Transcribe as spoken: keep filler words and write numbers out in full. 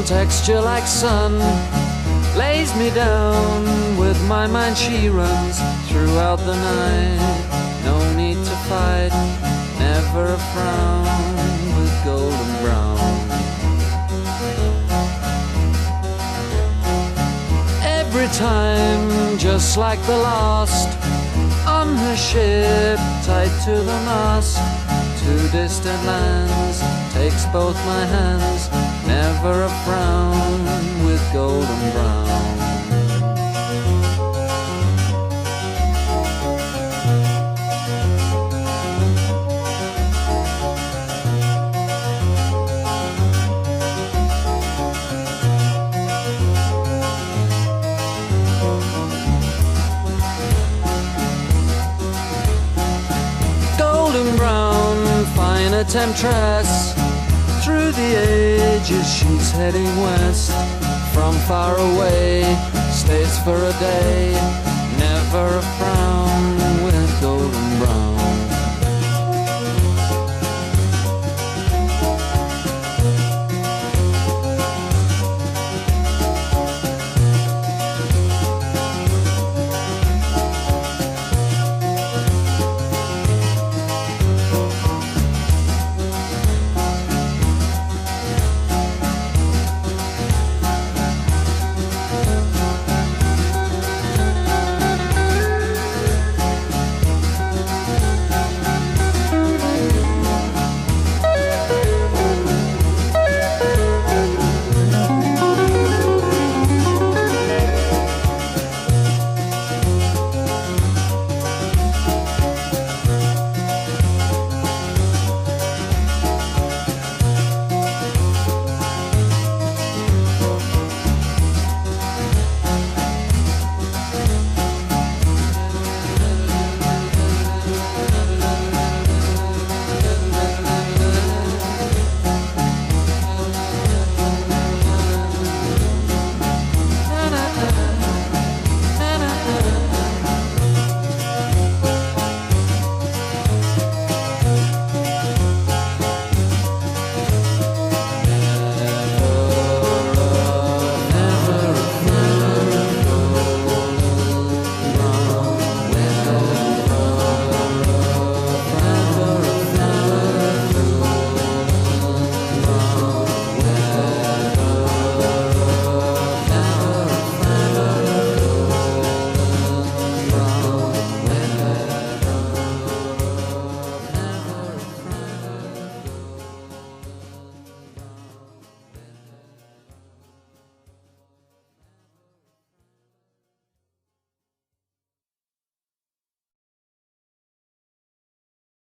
texture like sun lays me down. With my mind she runs throughout the night. No need to fight, never a frown, with golden brown. Every time, just like the last, on her ship, tied to the mast, to distant lands, takes both my hands, never a frown, with golden brown. Golden brown, fine a temptress. Through the ages she's heading west. From far away, stays for a day, never a frown.